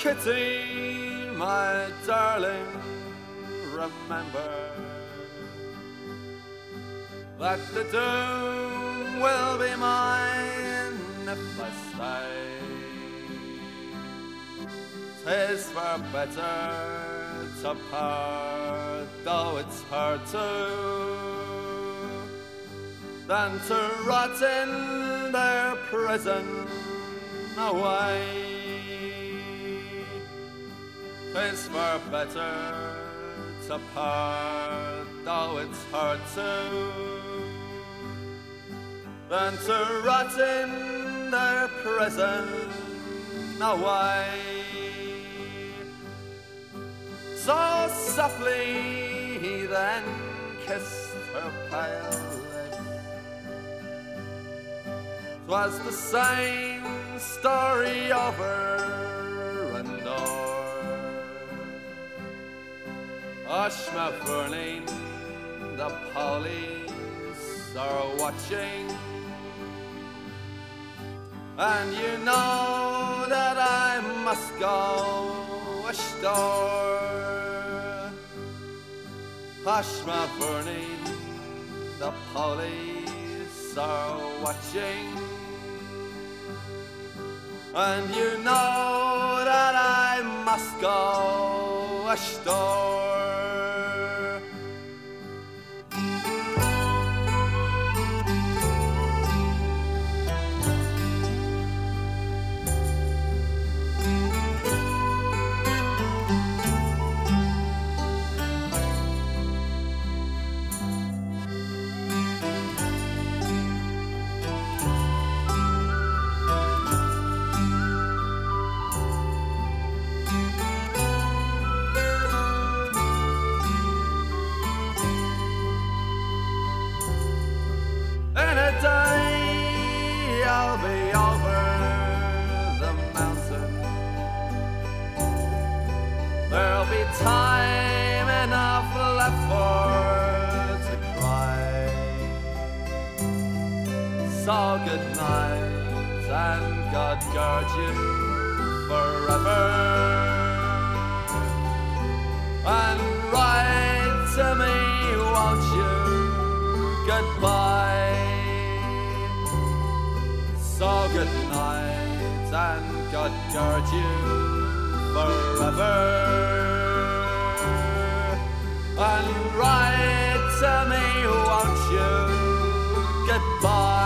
Kitty, my darling, remember that the doom will be mine if I stay. 'Tis far better to part, though it's hard to, than to rot in their prison away. 'Tis far better to part, though it's hard to, than to rot in their prison away. So softly he then kissed her pale lips. 'Twas the same story over and o'er. Ashma burning, the police are watching, and you know that I must go ashore. Ashma burning, the police are watching, and you know that I must go ashore. In a day I'll be over the mountain. There'll be time enough left for to cry. So good night, and God guard you forever. And write to me, won't you? Goodbye. So good night, and God guard you forever. And write to me, won't you? Goodbye.